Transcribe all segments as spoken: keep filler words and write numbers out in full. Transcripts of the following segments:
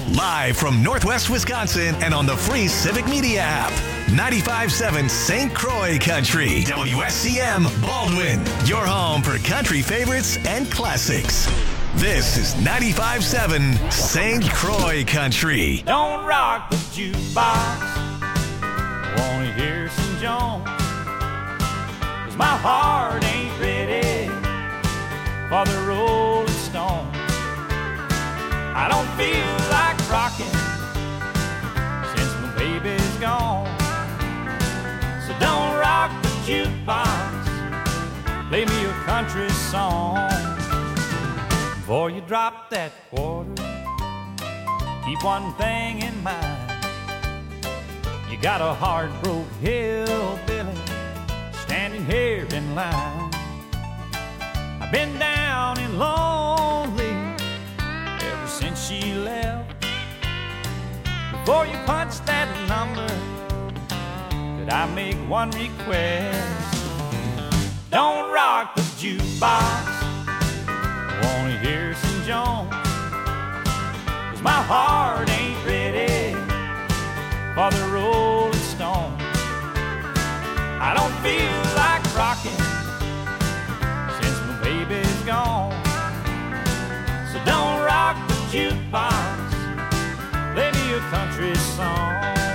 Live from Northwest Wisconsin and on the free Civic Media app. ninety-five point seven Saint Croix Country. W S C M Baldwin. Your home for country favorites and classics. This is ninety-five point seven Saint Croix Country. Don't rock the jukebox. Wanna hear some Jones? 'Cause my heart ain't ready for the Rolling Stones. I don't feel like rocking since my baby's gone. So don't rock the jukebox. Play me a country song. Before you drop that quarter, keep one thing in mind. You got a heart-broke hillbilly standing here in line. I've been down and lonely ever since she left. Before you punch that number, could I make one request? Don't rock the jukebox. I wanna hear some Jones. 'Cause my heart ain't ready for the Rolling Stones. I don't feel like rocking since my baby's gone. So don't rock the jukebox, play me a country song.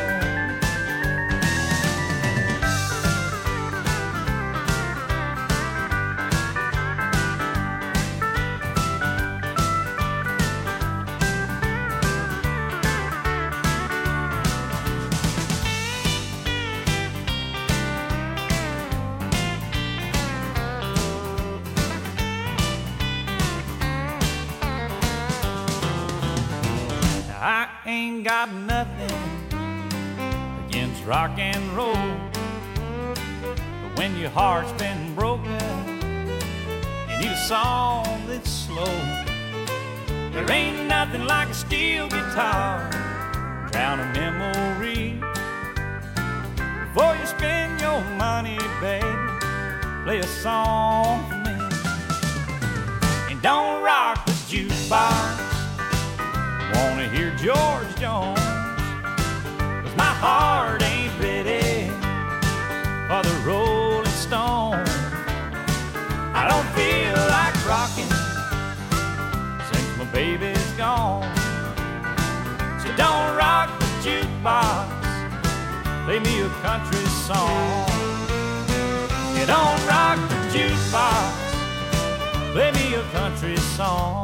I ain't got nothing against rock and roll, but when your heart's been broken, you need a song that's slow. There ain't nothing like a steel guitar, drown a memory. Before you spend your money, baby, play a song for me. And don't rock the jukebox. Wanna hear George Jones? 'Cause my heart ain't ready for the Rolling Stones. I don't feel like rocking since my baby's gone. So don't rock the jukebox, play me a country song. You don't rock the jukebox, play me a country song.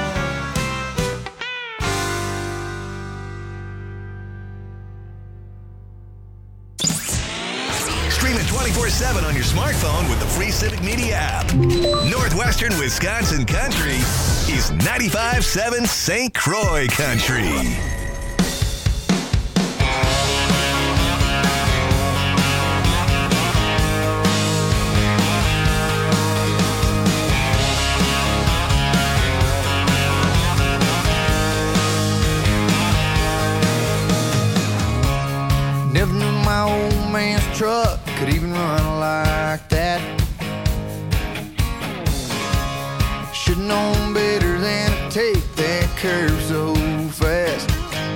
Stream it twenty-four seven on your smartphone with the free Civic Media app. Northwestern Wisconsin Country is ninety-five point seven Saint Croix Country. Never knew my old man's truck could even run like that. Should've known better than to take that curve so fast.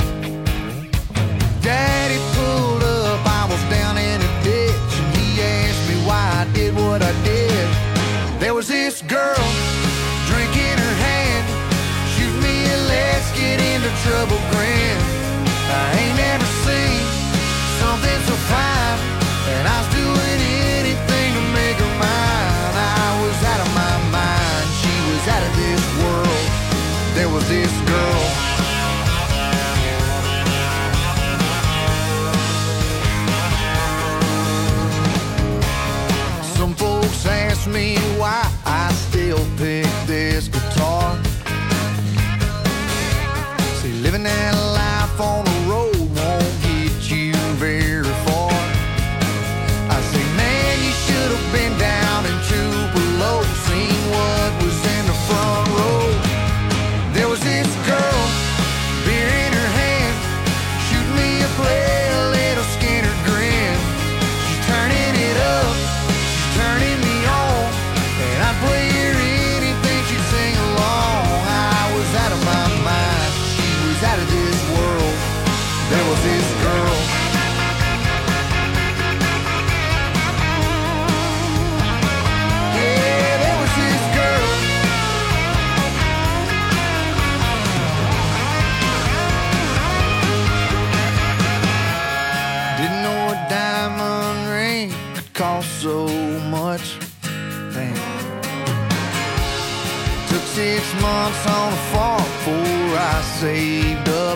Daddy pulled up, I was down in a ditch, and he asked me why I did what I did. There was this girl, drink in her hand, shoot me a let's get into trouble grin. I ain't never seen something so fine, and I was doing anything to make her mine. I was out of my mind, she was out of this world. There was this girl. Some folks ask me why I still pick this guitar. See, living that life on the road won't get you very far. I say, man, you should have been down in Tupelo, seen what was in the front row. There was this girl six months on a farm before I saved up.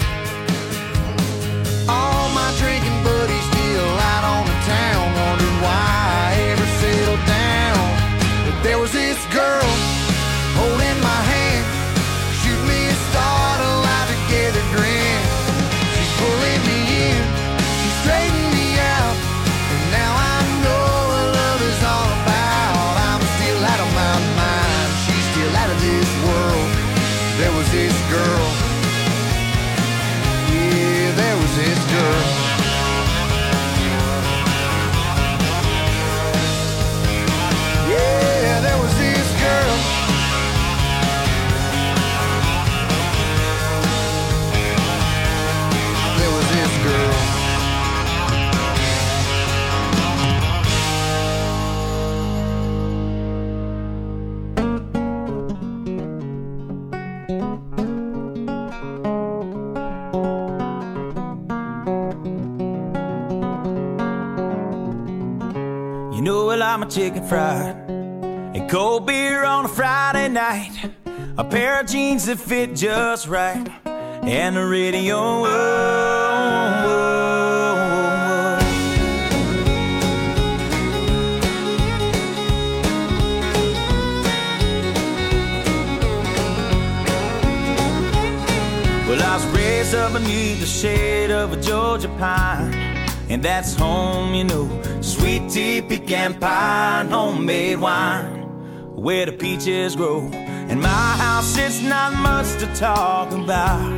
All my drinking buddies still out on the town, wondering why I ever settled down. But there was this girl holding my hand, shoot me a start, a lie together grin. She's pulling me in, she's straightening me out, and now I know what love is all about. I'm still out of my mind, she's still out of this world. There was this girl, yeah, there was this girl. Yeah, there was this girl. There was this girl. You know I like my chicken fried and cold beer on a Friday night, a pair of jeans that fit just right, and the radio. Whoa, whoa, whoa. Well, I was raised up beneath the shade of a Georgia pine, and that's home, you know. Sweet tea, pecan pie, and homemade wine, where the peaches grow. In my house, it's not much to talk about,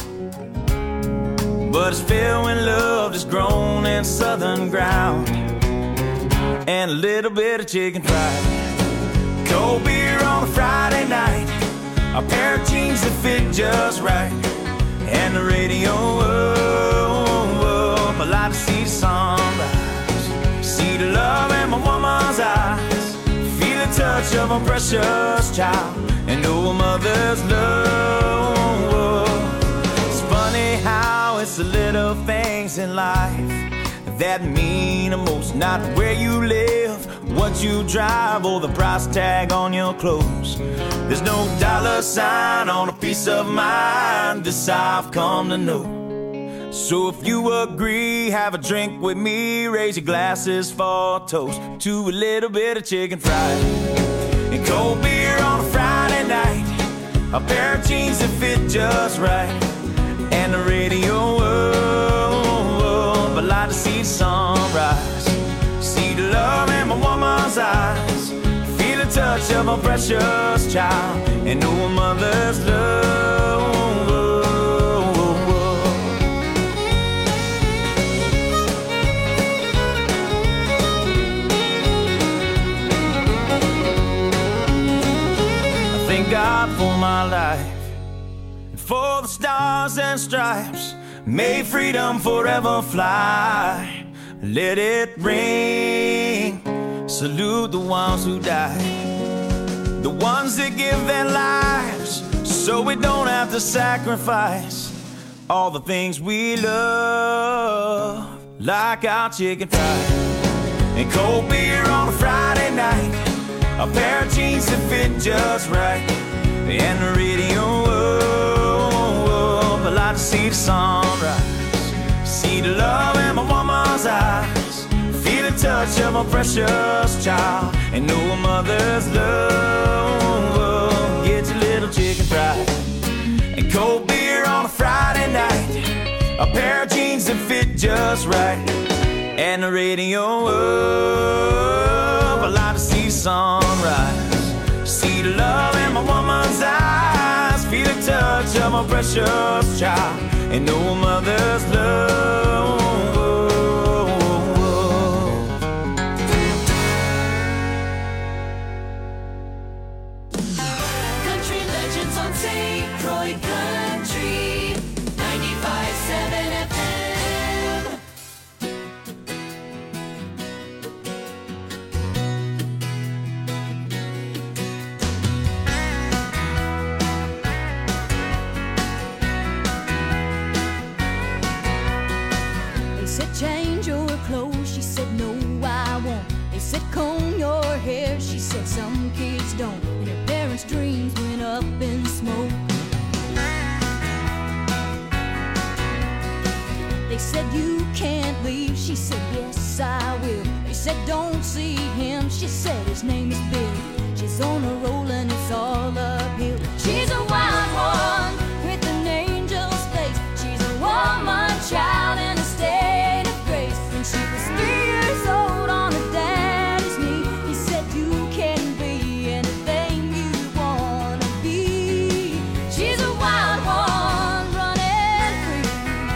but it's filled with love that's grown in southern ground, and a little bit of chicken fried, cold beer on a Friday night, a pair of jeans that fit just right, and the radio. Whoa, whoa, I like to see the sunrise, see the love in my woman's eyes, feel the touch of a precious child, and know a mother's love. It's funny how it's the little things in life that mean the most, not where you live, what you drive, or the price tag on your clothes. There's no dollar sign on a piece of mind, this I've come to know. So if you agree, have a drink with me, raise your glasses for a toast to a little bit of chicken fried and cold beer on a Friday night, a pair of jeans that fit just right, and the radio. Whoa, whoa, but like to see the sunrise, see the love in my woman's eyes, feel the touch of a precious child, and know a mother's love. God for my life, and for the stars and stripes, may freedom forever fly. Let it ring, salute the ones who died, the ones that give their lives so we don't have to sacrifice all the things we love, like our chicken fried and cold beer on a Friday night, a pair of jeans that fit just right, and the radio. Whoa, whoa, I like to see the sunrise, see the love in my woman's eyes, feel the touch of a precious child, and know a mother's love. Whoa, get your little chicken fried and cold beer on a Friday night, a pair of jeans that fit just right, and the radio. Whoa, I like to see the sunrise, see the love in my woman's eyes, feel the touch of a precious child, and know a mother's love. Country legends on Saint Croix Country ninety-five point seven F M. They said change your clothes, she said no I won't. They said comb your hair, she said some kids don't. And her parents' dreams went up in smoke. They said you can't leave, she said yes I will. They said don't see him, she said his name is Bill. She's on a roll and it's all uphill. She's a wild one with an angel's face. She's a woman child in a state of grace. When she was three years old on her daddy's knee, he said you can be anything you wanna be. She's a wild one running free.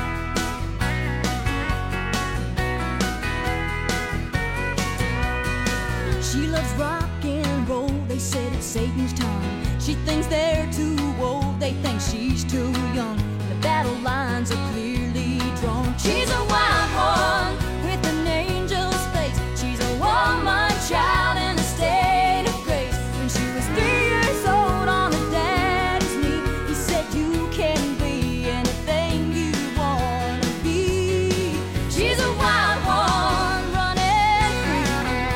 She loves rock and roll, they said it's Satan's tongue. She thinks they're too old, they think she's too young. The battle lines are clearly drawn. She's a wild one with an angel's face. She's a woman child in a state of grace. When she was three years old on her daddy's knee, he said you can be anything you wanna be. She's a wild one running free.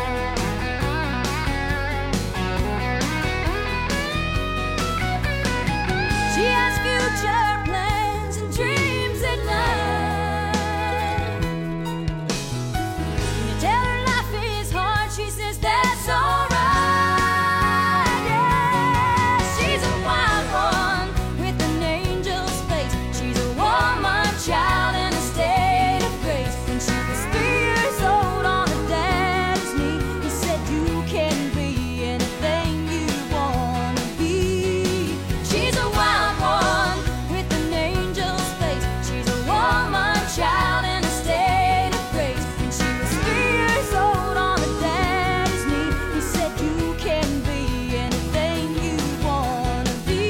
She has future plans and dreams at night. When you tell her life is hard, she says that's alright. Yeah, she's a wild one with an angel's face. She's a woman child in a state of grace. When she was three years old on her daddy's knee, he said you can be anything you wanna be. She's a wild one with an angel's face. She's a woman child in a state of grace. When she was three years old on her daddy's knee, he said you can be anything you wanna be.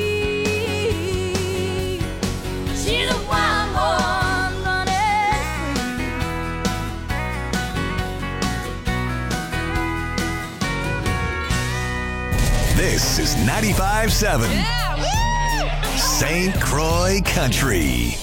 She's a wild one running free. This is ninety-five seven Saint Croix Country.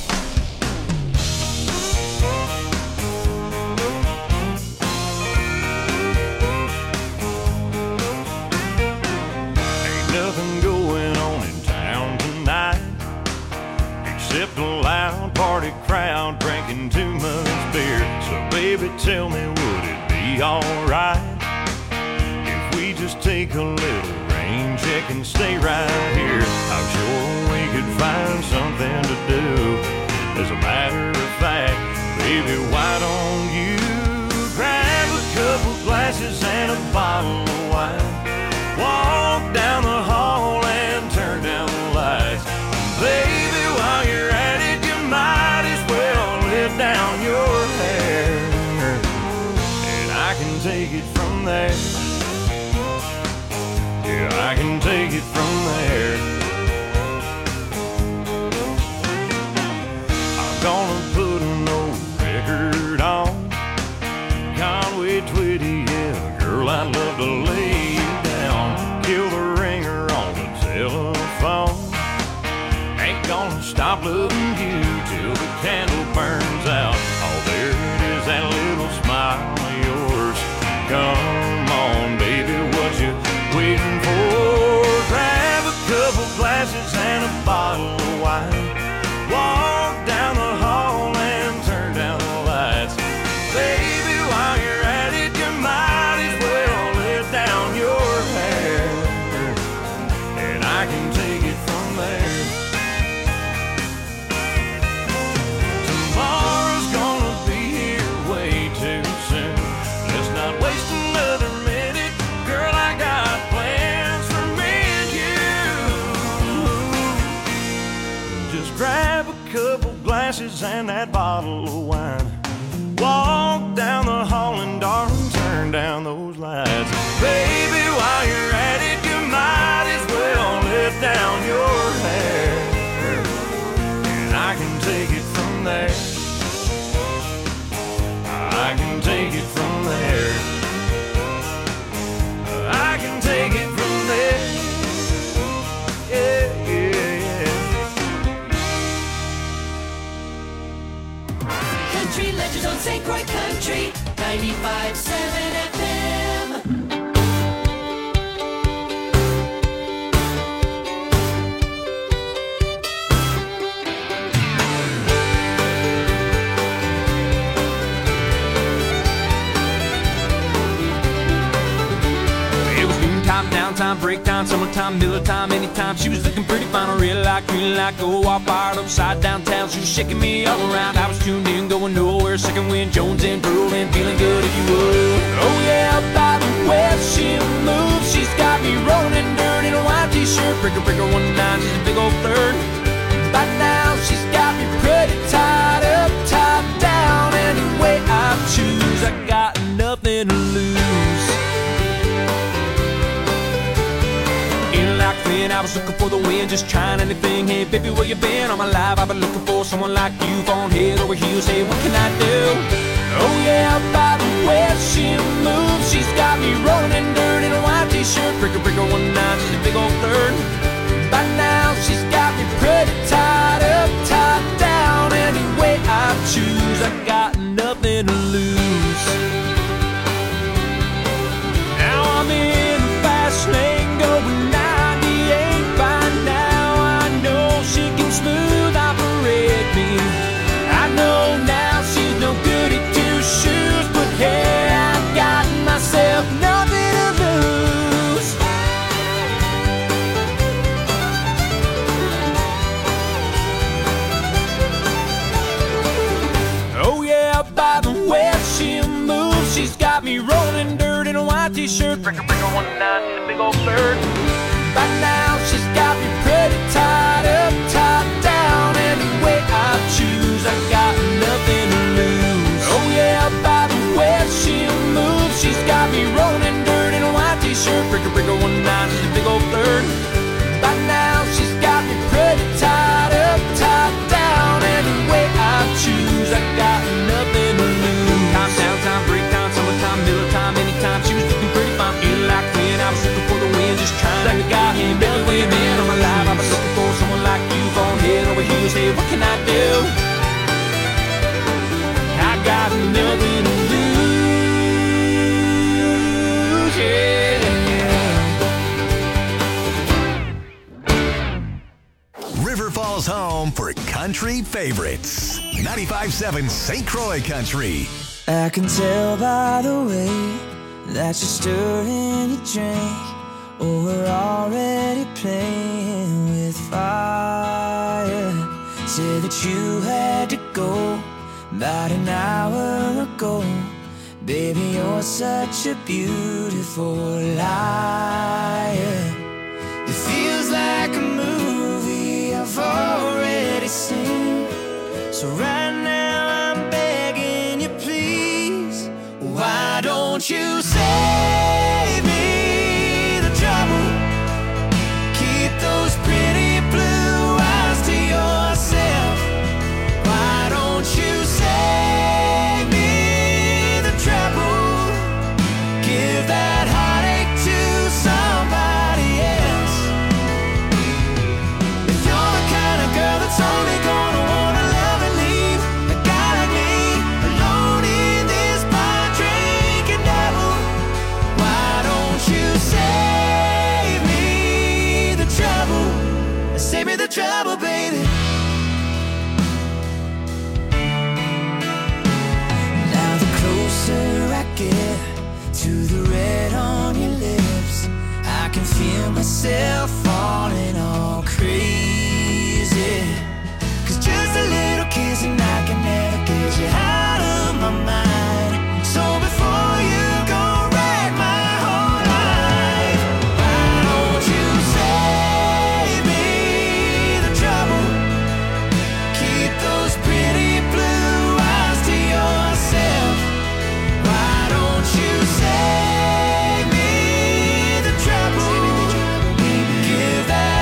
Ain't nothing going on in town tonight except a loud party crowd drinking too much beer. So baby, tell me, would it be alright if we just take a little rain check and stay right here? I'm sure we could find something to do. As a matter of fact, baby, why don't you grab a couple glasses and a bottle of wine? Walk down the hall and turn down the lights. Baby, while you're at it, you might as well let down your hair, and I can take it from there. Yeah, I can take it from there. I'm gonna put an old record on Conway Twitty, yeah, girl, I'd love to lay you down. Kill the ringer on the telephone. Ain't gonna stop loving you till the candle burns out. Oh, there it is, that little smile of yours. Come on, baby, what you waiting for? Grab a couple glasses and a bottle of wine. Walk down the hall and turn down the lights. Baby, while you're at it, you might as well let down your hair, and I can take it from there. Tomorrow's gonna be here way too soon. Let's not waste another minute. Girl, I got plans for me and you. Just grab a couple glasses and that bottle of wine. Walk down the hall and darling, turn down those lights. Baby, while you're at it, you might as well let down your hair, and I can take it from there. I can take it from there. I can take it from there. Yeah, yeah, yeah. Country legends on Saint Croix Country ninety-five seven F M. break time, summertime, Miller time, anytime. She was looking pretty fine, red like, green like, go all fired upside downtown. She was shaking me all around. I was tuned in, going nowhere. Second wind, Jones and drooling, feeling good if you would. Oh yeah, by the way she moves, she's got me rolling in dirt in a white t-shirt. Breaker, breaker, one nine, she's a big old flirt. By now she's got me pretty tied up, top down. Any way I choose, I got nothing to lose. In like when I was looking for the wind, just trying anything. Hey baby, where you been? All my life I've been looking for someone like you, falling head over heels. Hey, what can I do? Oh yeah, by the way she moves, she's got me rolling in dirt in a white t-shirt. Breaker, breaker, one nine, she's a big old flirt. By now she's got me pretty tied up, top down. Any way I choose, I got nothing to lose. Now I'm in the fast lane going ninety-eight. By now I know she can smooth operate me. I know now she's no good at two shoes, but hey, I got myself nothing to lose. Oh yeah, by the way she moves, she's got me rolling dirt in a white t-shirt. Breaker, breaker, one nine, she's a big old flirt. By now she's got me pretty tied up, top down. Any way I choose, I got nothing to lose. Oh yeah, by the way she moves, she's got me rolling dirt in a white t-shirt. Breaker, breaker, one nine, she's a big old flirt. By now she's got me pretty tied up, top down. Any way I choose, I got nothing to lose. Time, downtime, break time, summertime, Miller time, anytime. She was looking pretty fine, feeling like when I was looking for the wind, just trying like a guy. Hey, Billy, where you been? All my life I've been looking for someone like you, falling head over heels. Hey, what can I do? I got nothing to lose, yeah. River Falls home for country favorites. ninety-five seven Saint Croix Country. I can tell by the way that you're stirring your drink. Oh, we're already playing with fire. Said that you had to go about an hour ago. Baby, you're such a beautiful liar. It feels like a movie I've already seen. So right now I'm begging you, please, why don't you save me the trouble? Keep those pretty blue eyes to yourself. Why don't you save me the trouble? Give that heartache to somebody else. If you're the kind of girl that's only gonna wanna love and leave a guy like me alone in this bar drinking devil, why don't you save me the trouble? Save me the trouble, baby. Now the closer I get to the red on your lips, I can feel myself falling all crazy. Cause just a little kiss and I can never get you out of my mind. So before you go wreck my whole life, why don't you save me the trouble? Keep those pretty blue eyes to yourself. Why don't you save me the trouble? Give that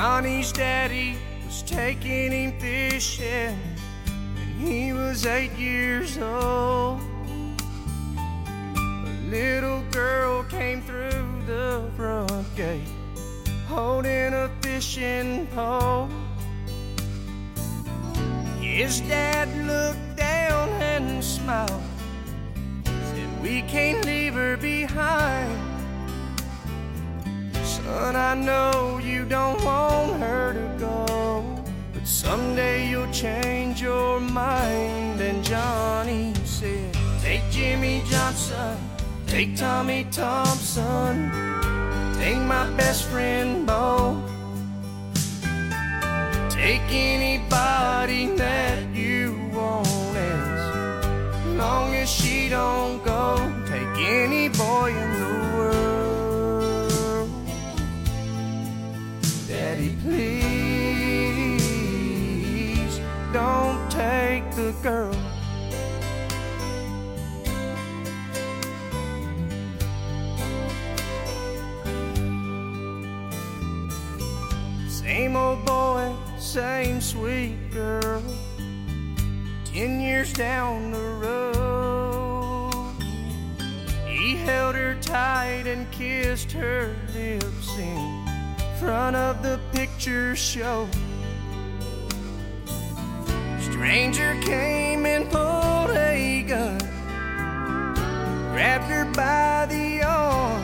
Johnny's daddy was taking him fishing when he was eight years old. A little girl came through the front gate holding a fishing pole. His dad looked down and smiled, said, "We can't leave her behind. Son, I know you don't want her to go, but someday you'll change your mind." And Johnny said, "Take Jimmy Johnson, take Tommy Thompson, take my best friend Bo, take anybody that you want, as long as she don't go. Take any boy in the world. Daddy, please don't take the girl." Same old boy, same sweet girl, ten years down the road. He held her tight and kissed her lips in front of the picture show. Stranger came and pulled a gun, grabbed her by the arm,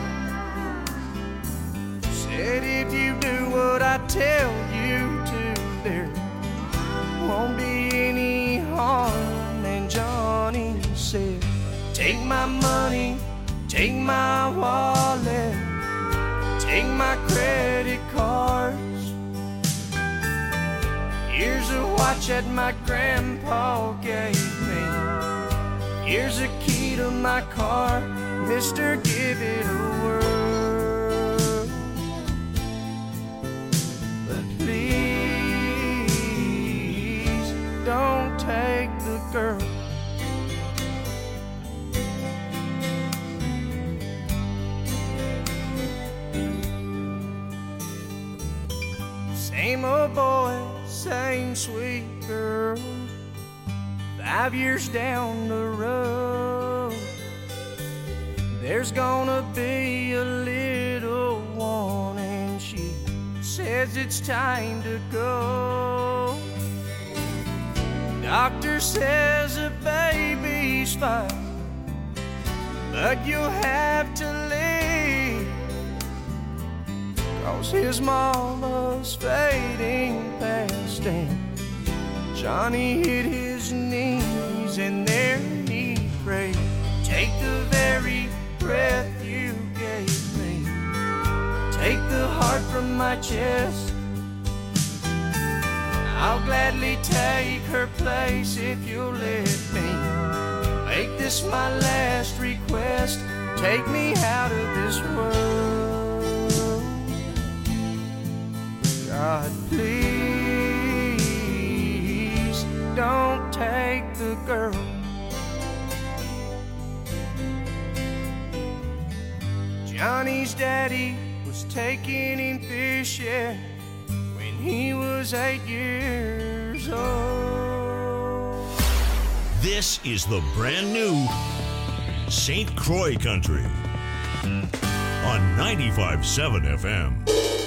said, "If you do what I tell you to, there won't be any harm." And Johnny said, "Take my money, take my wallet, take my credit cards. Here's a watch that my grandpa gave me. Here's a key to my car. Mister, give it a whirl. But please don't take the girl." Same old boy, same sweet girl, five years down the road. There's gonna be a little one, and she says it's time to go. Doctor says the baby's fine, but you'll have to leave, 'cause his mama's fading fast. And Johnny hit his knees and there he prayed, "Take the very breath you gave me, take the heart from my chest. I'll gladly take her place if you'll let me. Make this my last request, take me out of this world. God, please don't take the girl." Johnny's daddy was taking him fishing when he was eight years old. This is the brand new Saint Croix Country on ninety-five point seven F M.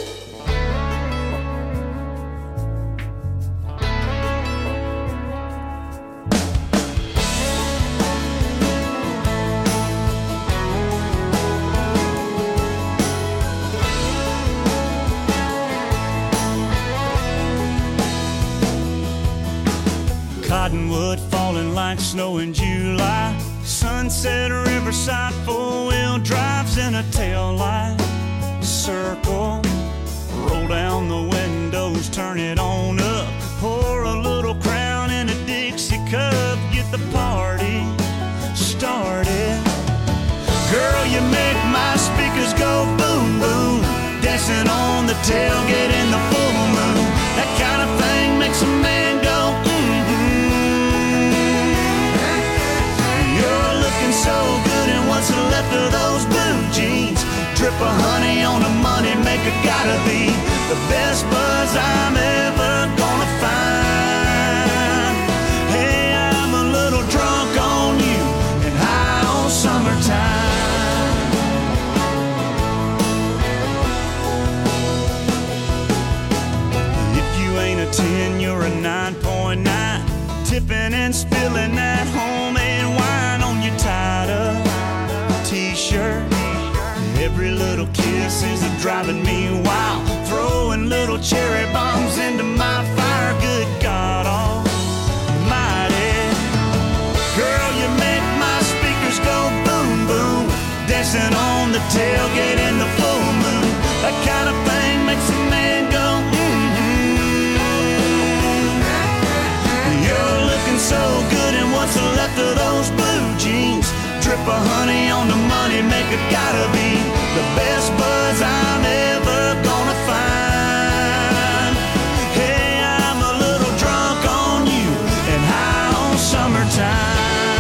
Cottonwood falling like snow in July. Sunset Riverside, four-wheel drives in a tail light. Circle, roll down the windows, turn it on up. Pour a little Crown in a Dixie cup, get the party started. Girl, you make my speakers go boom, boom. Dancing on the tailgate in the full moon. That kind of thing makes a man go so good, and what's left of those blue jeans? Drip of honey on a money maker, gotta be the best buzz buzz I'm ever gonna find. Hey, I'm a little drunk on you and high on summertime. If you ain't a ten, you're a nine point nine. Tipping and spilling that homemade wine on your tied-up t-shirt. Every little kiss is a driving me wild, throwing little cherry bombs into my fire. Good God almighty, girl, you make my speakers go boom, boom, dancing on the tailgate in the full moon. That kind of thing makes a man go so good, and what's left of those blue jeans? Drip of honey on the money maker, gotta be the best buzz I'm ever gonna find. Hey, I'm a little drunk on you and high on summertime.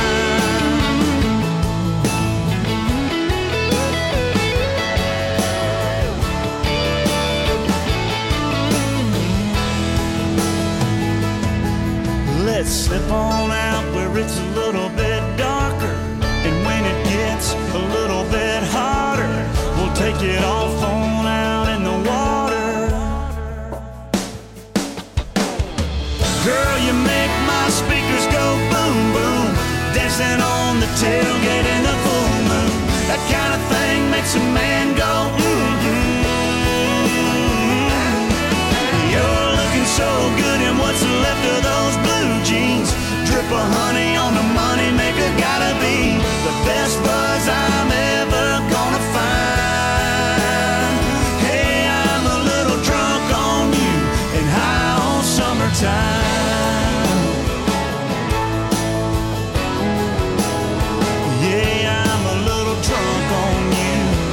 Let's slip on out where it's a little bit darker, and when it gets a little bit hotter, we'll take it off on out in the water. Girl, you make my speakers go boom, boom, dancing on the tailgate in the full moon. That kind of thing makes a man go mm-hmm. You're looking so good, and what's left of those blue jeans? Drip of honey on the money maker, gotta be the best buzz I'm ever gonna find. Hey, I'm a little drunk on you and high on summertime. Yeah, I'm a little drunk on you.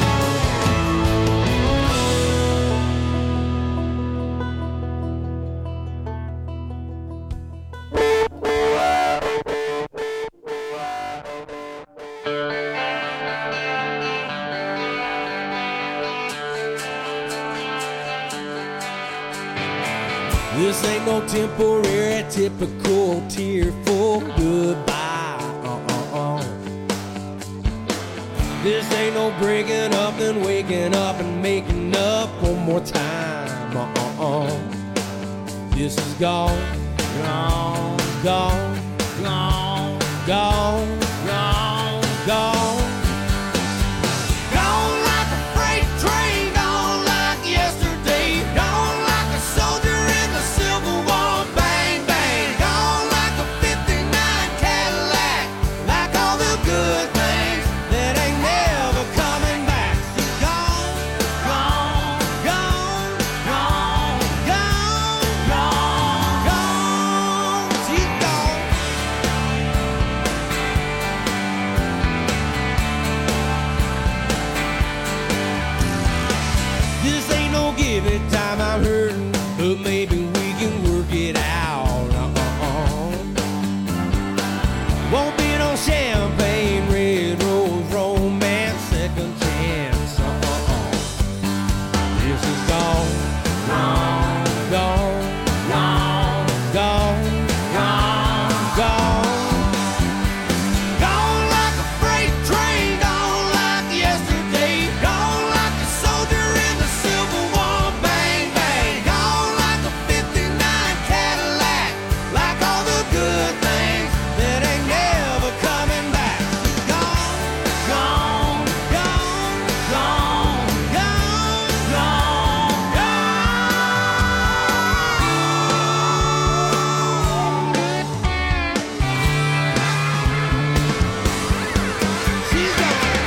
This ain't no temporary, typical tearful goodbye. Uh-uh-uh. This ain't no breaking up and waking up and making up one more time. Uh-uh-uh. This is gone, gone, gone, gone, gone, gone, gone. Gone like a freight train, gone like yesterday, gone like a soldier in the Civil War. Bang, bang, gone like a fifty-nine Cadillac, like all the good things that ain't never coming back. She's gone, gone, gone, gone, gone, gone, gone. She's gone. This ain't no give it time, I'm hurting, but maybe we can work it out. Uh-uh-uh. Won't be no champagne, red rose, romance, second chance. Uh-uh-uh. This is gone, gone, gone, gone, gone, gone, gone. Gone like a freight train, gone like yesterday, gone like a soldier in the Civil War. Bang, bang, gone like a fifty-nine Cadillac, like all the good things that ain't never coming back. Gone, gone, gone, gone, gone, gone, gone. She's gone.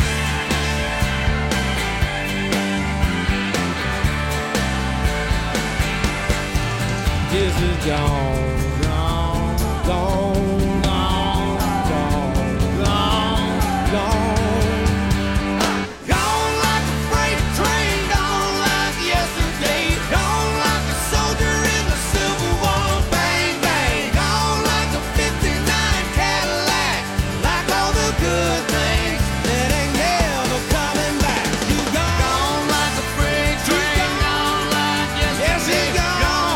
This is gone, gone, gone, gone, gone, gone, gone. Gone like a freight train, gone like yesterday, gone like a soldier in the Civil War. Bang, bang, gone like a fifty-nine Cadillac, like all the good things that ain't never coming back. She's gone, gone like a freight train, gone like yesterday, gone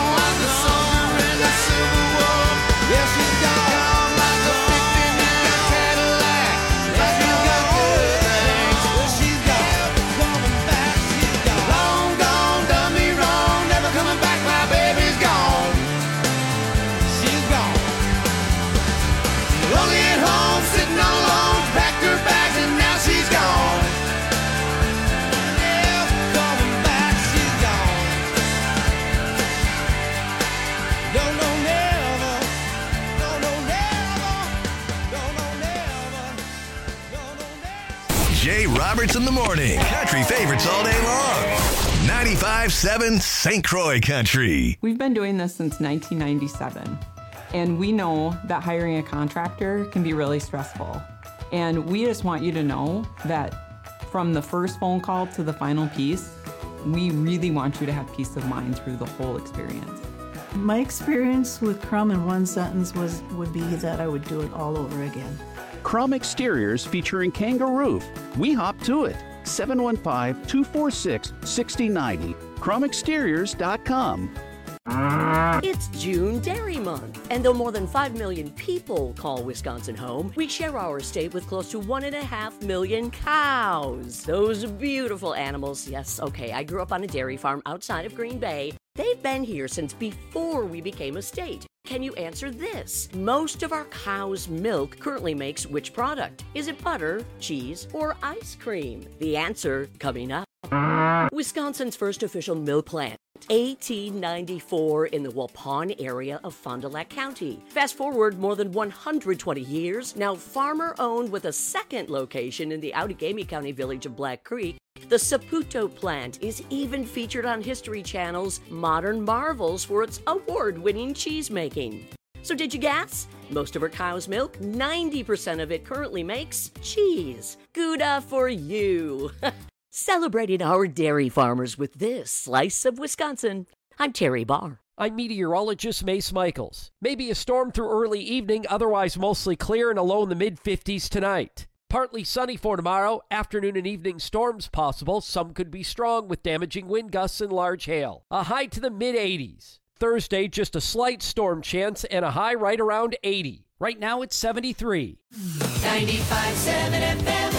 Jay Roberts in the morning. Country favorites all day long. ninety-five point seven Saint Croix Country. We've been doing this since nineteen ninety-seven, and we know that hiring a contractor can be really stressful. And we just want you to know that from the first phone call to the final piece, we really want you to have peace of mind through the whole experience. My experience with Crum in one sentence was would be that I would do it all over again. Crum Exteriors featuring Kangaroo. We hop to it. seven one five, two four six, six zero nine zero. crum exteriors dot com. It's June Dairy Month, and though more than five million people call Wisconsin home, we share our state with close to one and a half million cows. Those beautiful animals. Yes, okay, I grew up on a dairy farm outside of Green Bay. They've been here since before we became a state. Can you answer this? Most of our cow's milk currently makes which product? Is it butter, cheese, or ice cream? The answer coming up. Wisconsin's first official milk plant, eighteen ninety-four, in the Waupun area of Fond du Lac County. Fast forward more than one hundred twenty years, now farmer-owned with a second location in the Outagamie County village of Black Creek. The Saputo plant is even featured on History Channel's Modern Marvels for its award-winning cheese making. So did you guess? Most of our cow's milk, ninety percent of it currently makes cheese. Gouda for you! Celebrating our dairy farmers with this slice of Wisconsin. I'm Terry Barr. I'm meteorologist Mace Michaels. Maybe a storm through early evening, otherwise mostly clear and a low in the mid-fifties tonight. Partly sunny for tomorrow, afternoon and evening storms possible. Some could be strong with damaging wind gusts and large hail. A high to the mid-eighties. Thursday, just a slight storm chance and a high right around eighty. Right now it's seventy-three. ninety-five point seven F M.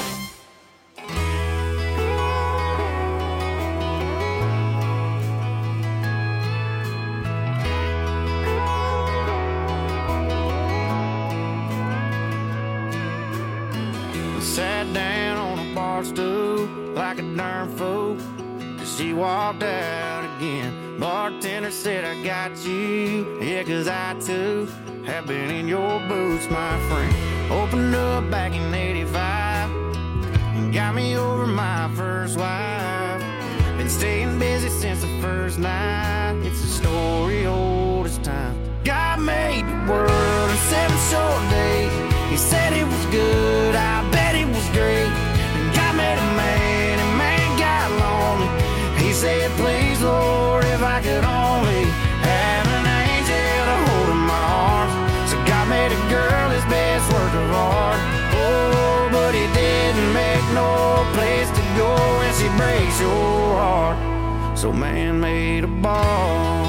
Sat down on a bar stool like a darn fool. She walked out again. Bartender said, I got you. Yeah, cause I too have been in your boots, my friend. Opened up back in eighty-five and got me over my first wife. Been staying busy since the first night. It's a story old as time. God made the world in seven short days. He said it was good, I bet it was great. And God made a man, and man got lonely. He said, please, Lord, if I could only have an angel to hold in my arms. So God made a girl his best work of art. Oh, but he didn't make no place to go when she breaks your heart. So man made a ball.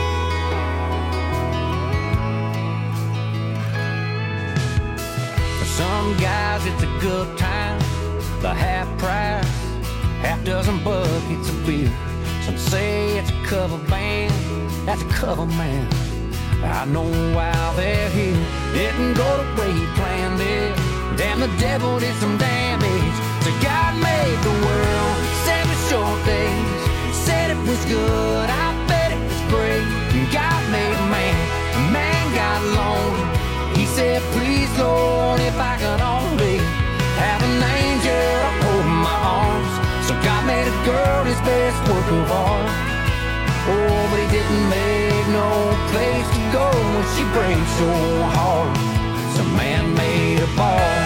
Some guys it's a good time, the half price, half dozen buckets of beer. Some say it's a cover band, that's a cover man. I know why they're here, didn't go the way he planned it. Damn, the devil did some damage. So God made the world, seven short days. Said it was good, I bet it was great. God made a man, a man got lonely. He said, please, Lord, if I could only have an angel to hold in my arms. So God made a girl his best work of art. Oh, but he didn't make no place to go when she breaks your heart. So man made a ball.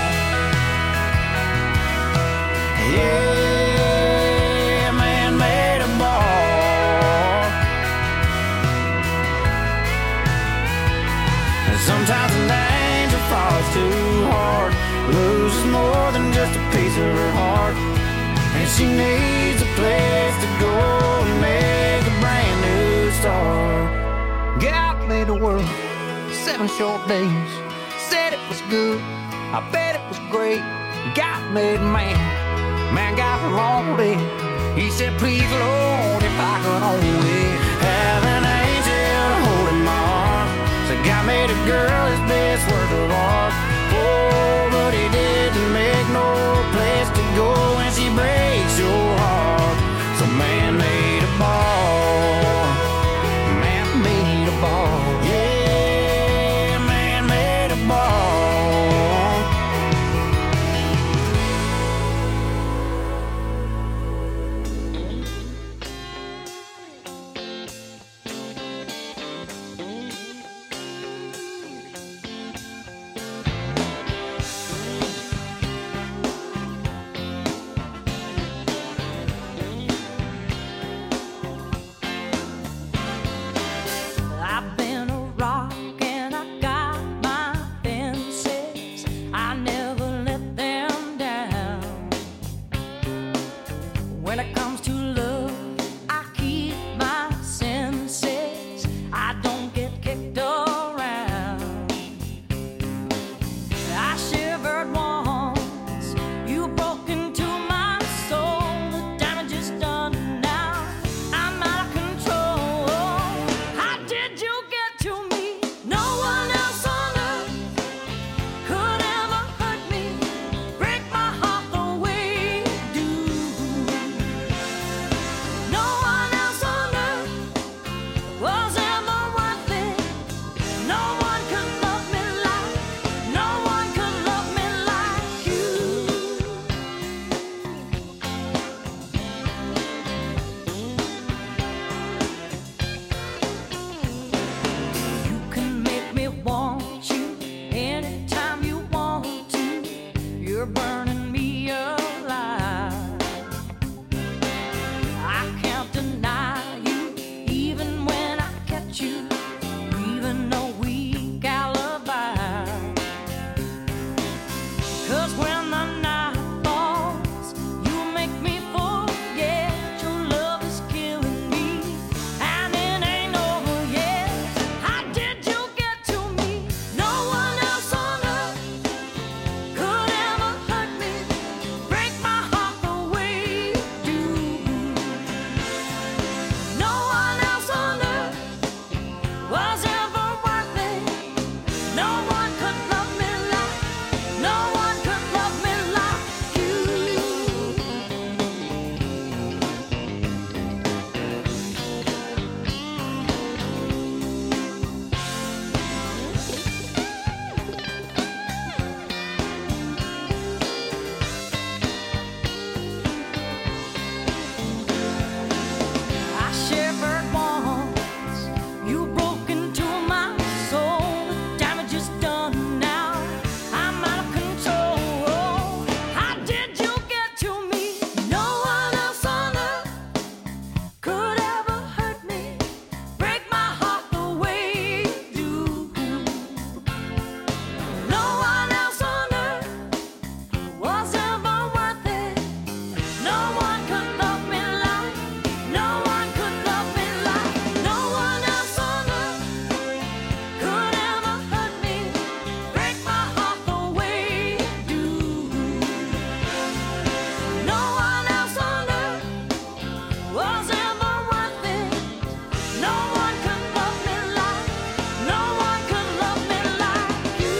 Yeah, man made a ball. And sometimes an angel falls too hard, loses more than just a piece of her heart, and she needs a place to go and make a brand new start. God made the world, seven short days. Said it was good, I bet it was great. God made man, man got lonely. He said, please, Lord, if I could only have an angel to hold in my arms. So God made a girl his best work of art. Oh, but he didn't make no place to go when she breaks your heart. So man made a ball. Man made a ball. Yeah, man made a ball. When it comes to love, I keep my senses. I don't get kicked around. I shivered once. You broke into my soul. The damage is done now. I'm out of control. How did you get to me? No one else on earth could ever hurt me, break my heart the way you do. No one else on earth was ever worth it. No one could love me like, no one could love me like you. You can make me want you anytime you want to. You're burning me alive. I can't deny you, even when I catch you, even a weak alibi. 'Cause when the night falls, you make me forget your love is killing me, and it ain't over yet. How did you get to me? No one else on earth could ever hurt me, break my heart the way you do. No one else on earth was ever worth it. No one could love me like, no one could love me like you. I shivered once. You broke into my soul. The damage is done now. I'm out of control. How did you get to me? No one else on earth could ever hurt me, break my heart the way you do. No one else on earth was ever worth it. No one could love me like, no one could love me like, no one else on earth could ever hurt me, break my heart the way you do. No one else on earth was ever worth it. No one could love me like, no one could love me like you.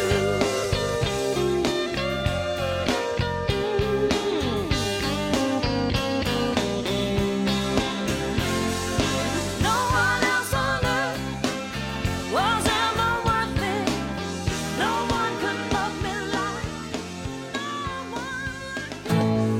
No one else on earth was ever worth it. No one could love me like, no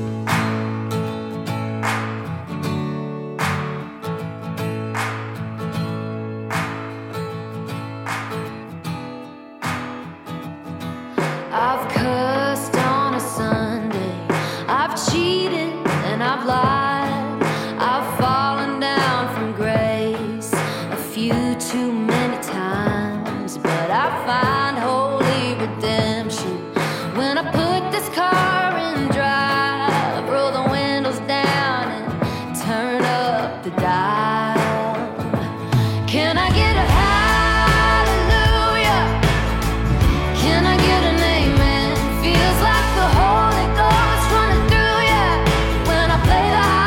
I've cursed on a Sunday. I've cheated and I've lied. I've fallen down from grace a few too many times. But I find holy redemption when I put this car in drive, roll the windows down and turn up the dial. Can I get a hallelujah? Can I get an amen? Feels like the Holy Ghost running through ya when I play the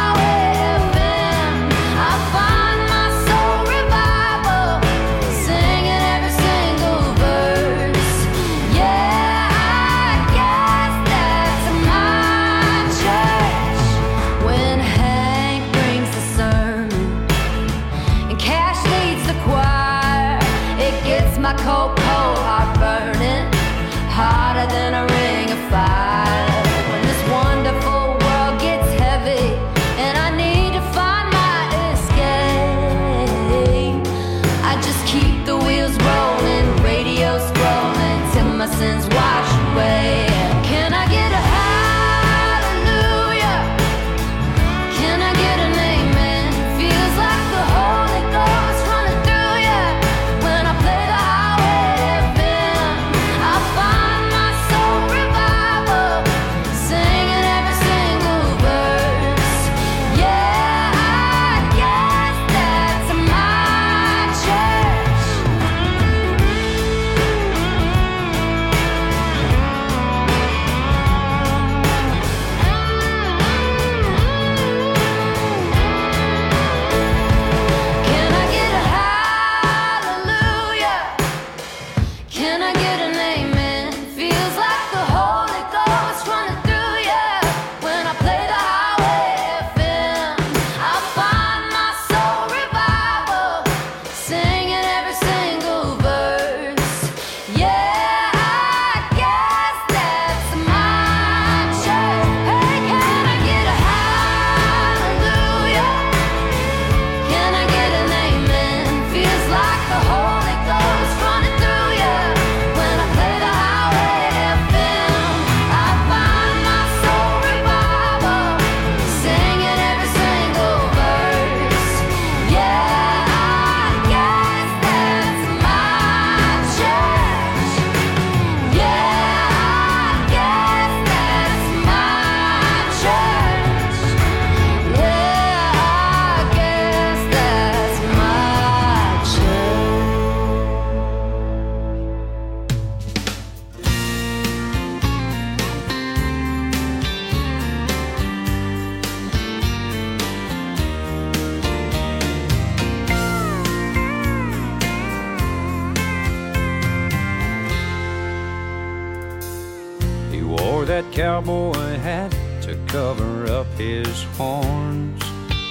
cowboy hat to cover up his horns.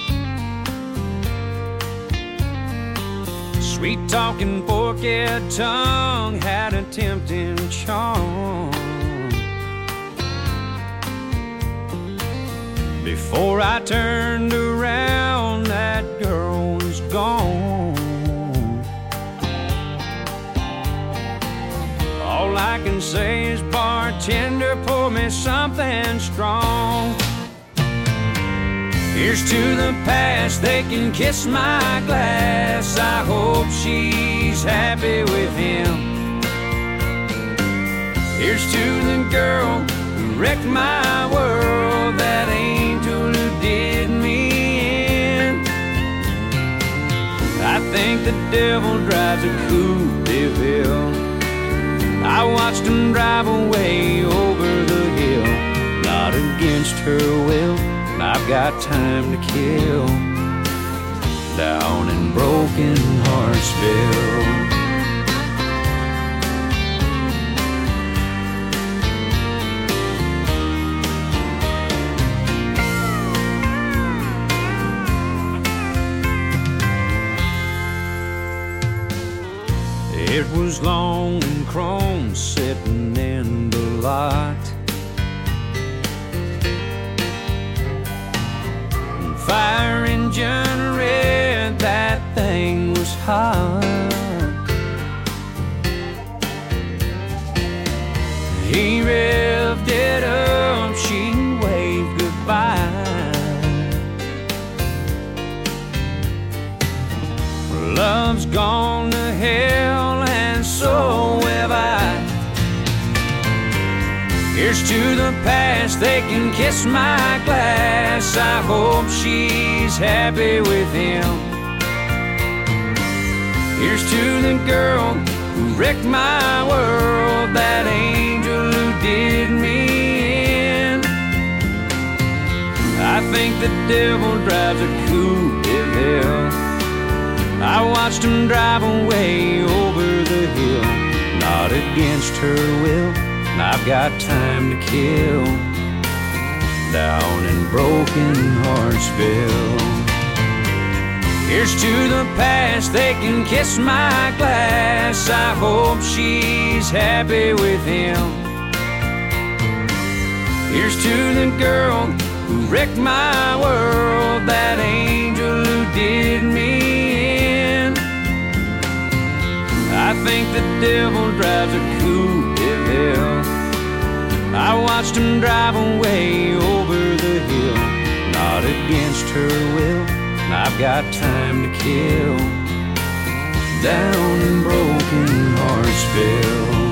Sweet talking forked tongue had a tempting charm. Before I turned around, that girl was gone. All I can say is, bartender, pour me something strong. Here's to the past, they can kiss my glass. I hope she's happy with him. Here's to the girl who wrecked my world, that angel who did me in. I think the devil drives a Coupe de Ville. I watched him drive away over the hill, not against her will. I've got time to kill down in Broken Heartsville. It was long and chrome sitting in the lot. Fire engine red, that thing was hot. He revved it up, she waved goodbye. Love's gone to hell and so have I. Here's to the past, they can kiss my glass. I hope she's happy with him. Here's to the girl who wrecked my world, that angel who did me in. I think the devil drives a Coupe de Ville. I watched him drive away over the hill, not against her will. I've got time to kill down in Broken Heartsville. Here's to the past, they can kiss my glass. I hope she's happy with him. Here's to the girl who wrecked my world, that angel who did me in. I think the devil drives a Coupe de Ville. I watched him drive away over the hill, not against her will. I've got time to kill down in Broken Heartsville.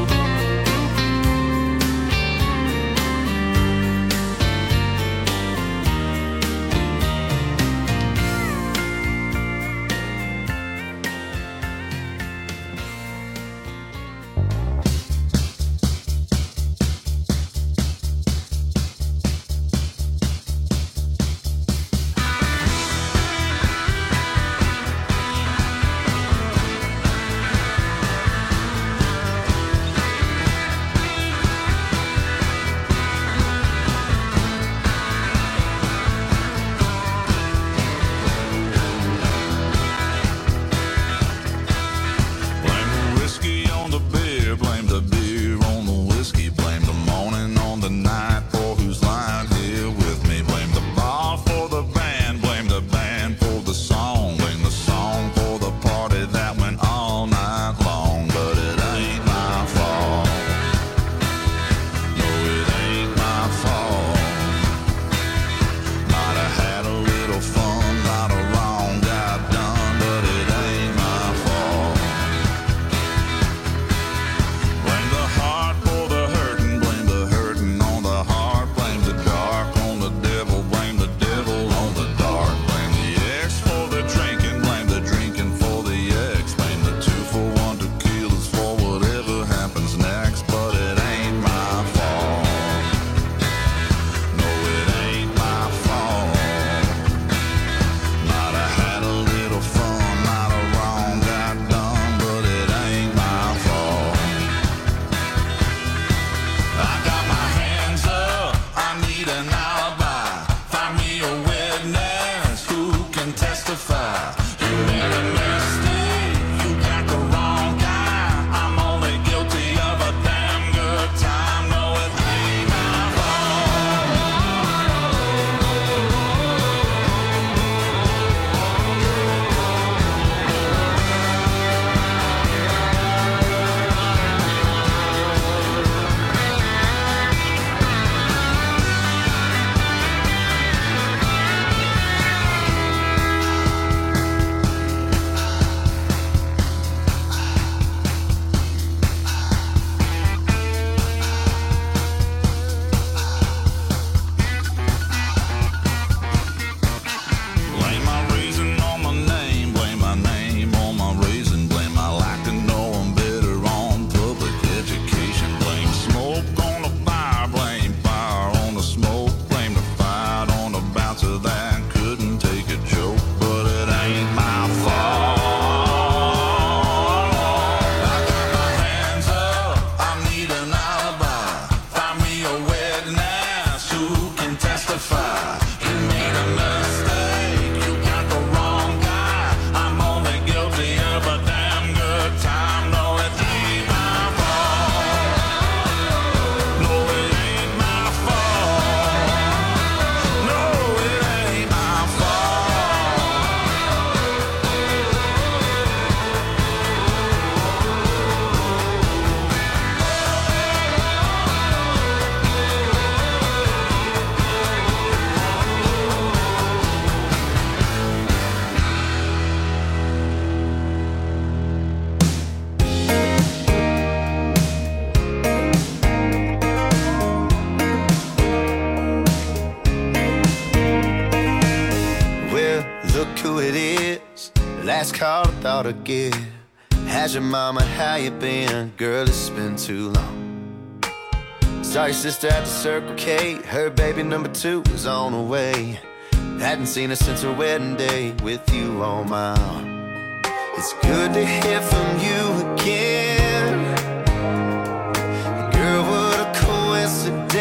Last call I thought I'd get. How's your mama, how you been? Girl, it's been too long. Saw your sister at the Circle K. Her baby number two was on the way. Hadn't seen her since her wedding day with you on my arm. It's good to hear from you again. Girl, what a coincidence.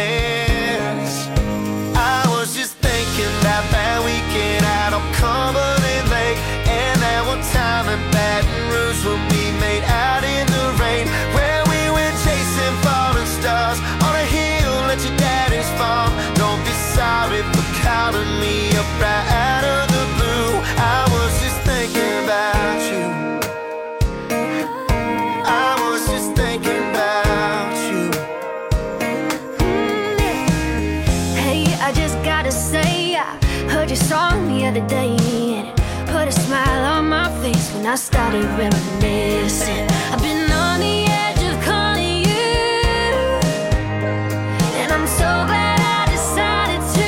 I was just thinking about that weekend out on Cumberland Lake, and that one time in Baton Rouge when we made out in the rain, where we went chasing falling stars on a hill at your daddy's farm. Don't be sorry for calling me up right out of the blue. I was just thinking about you. I was just thinking about you. Hey, I just gotta say, I heard your song the other day, and it put a smile on my face when I started reminiscing. I've been on the edge of calling you, and I'm so glad I decided to.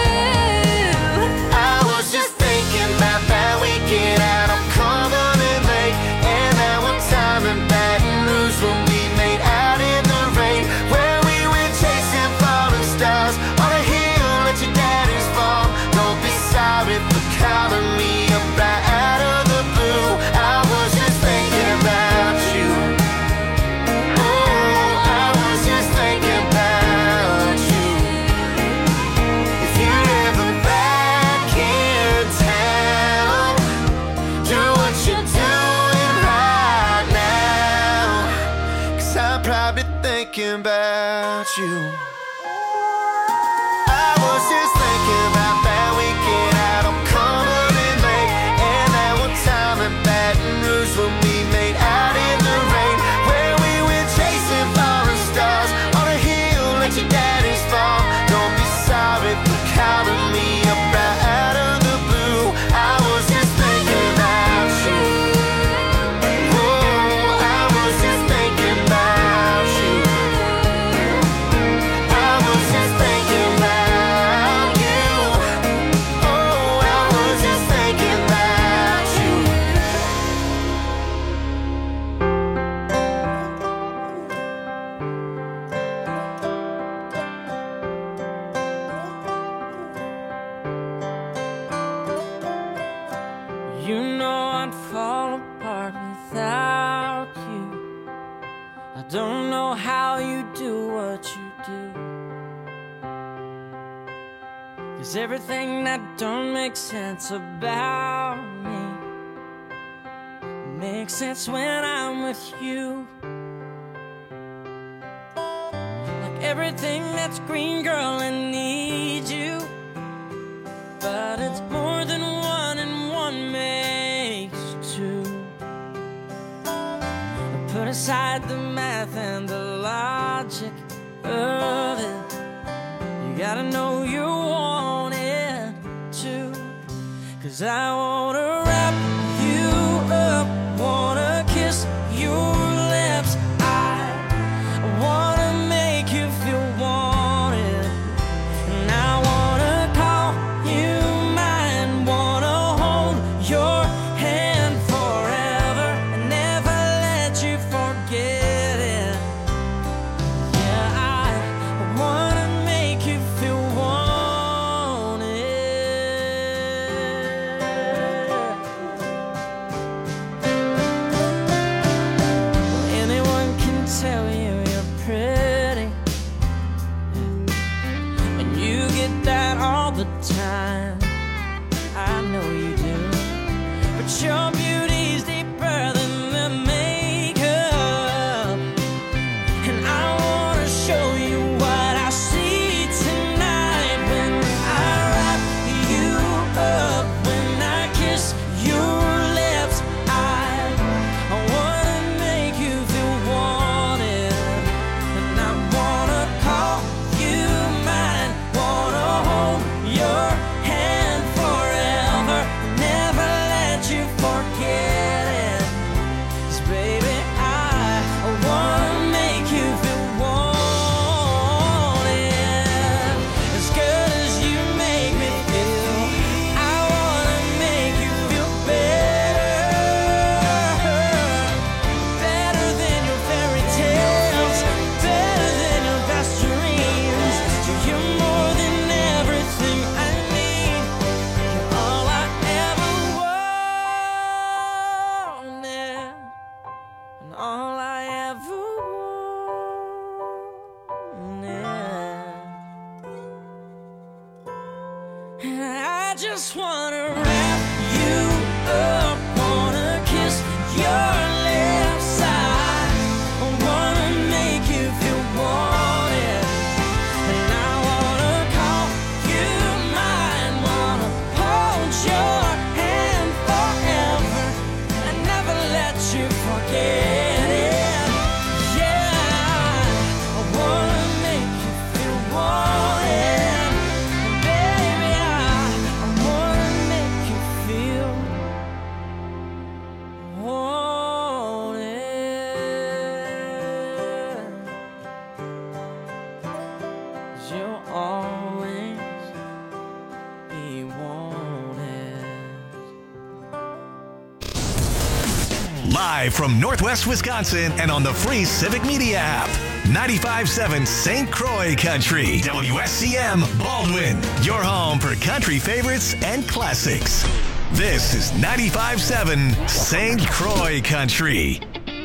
I was just thinking about that weekend out on Cumberland Lake, and that one time in Baton Rouge when we made out in the rain, where we went chasing falling stars on a hill at your daddy's farm. Don't be sorry for calling me up right out of the blue. I was just thinking about you. Oh, I was just thinking about you. If you're ever back in town, do what you're doing right now, 'cause I'm probably thinking about you. I was just thinking about that weekend out on Cumberland Lake, and that one time in Baton Rouge when we made out in the rain, where we went chasing falling stars on a hill at your daddy's farm. Don't be sorry for calling me up right out of the blue. I was just thinking about you. Oh, I was just thinking about you. I was just thinking about you. Oh, I was just thinking about you. You know I'd fall apart without you. I don't know how you do what you do, 'cause everything that don't make sense about me makes sense when I'm with you. Like everything that's green, girl, I need you, but it's more than one and one makes two. Put aside the math and the logic of it. You gotta know you want it too, 'cause I wanna wrap you up, wanna kiss your lips. I wanna make you feel wanted, and I wanna call you mine, wanna hold your hand forever and never let you forget it. Yeah, I wanna make you feel wanted. just wanna wrap you up, wanna kiss your left side, wanna make you feel wanted, and I wanna call you mine, wanna hold your hand forever and never let you forget it. Yeah, I wanna make you feel wanted, and baby, I, I wanna make you feel wanted. 'Cause you'll always be wanted. Live from Northwest Wisconsin and on the free Civic Media app. ninety-five point seven Saint Croix Country. W S C M Baldwin. Your home for country favorites and classics. This is ninety-five point seven Saint Croix Country.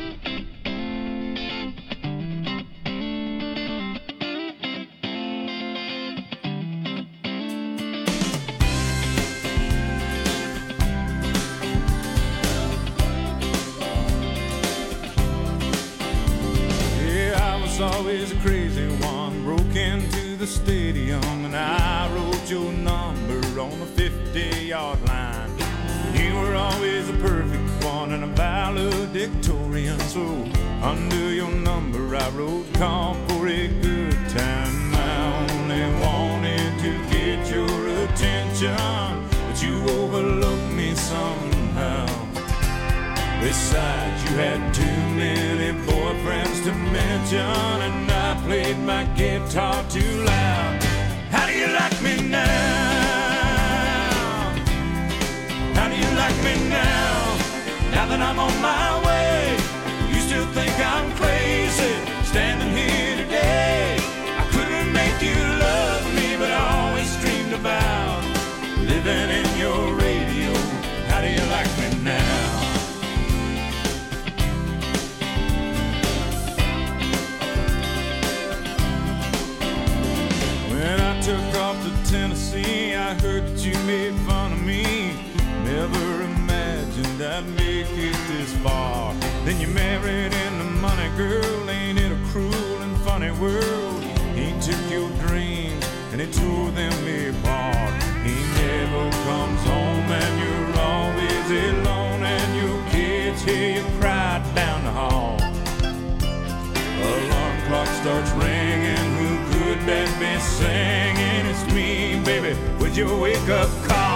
Yeah, I was always a crazy one. Broke into the stadium and I wrote your number on the fifty-yard line. You were always a perfect one and a valedictorian. So under your number I wrote, call for a good time. I only wanted to get your attention, but you overlooked me somehow. Besides, you had too many boyfriends to mention, and I played my guitar too loud. How do you like me now? How do you like me now? Now that I'm on my way, you still think I'm crazy standing here today. I couldn't make you love me, but I always dreamed about living in your radio. How do you like me now? When I took off to Tennessee, I heard that you made fun of me. Never imagined I'd make it this far. Then you married into money, girl. Ain't it a cruel and funny world? He took your dreams and he tore them apart. He never comes home and you're always alone, and your kids hear you cry down the hall. Alarm clock starts ringing. Who could that be singing? It's me, baby, with your wake-up call.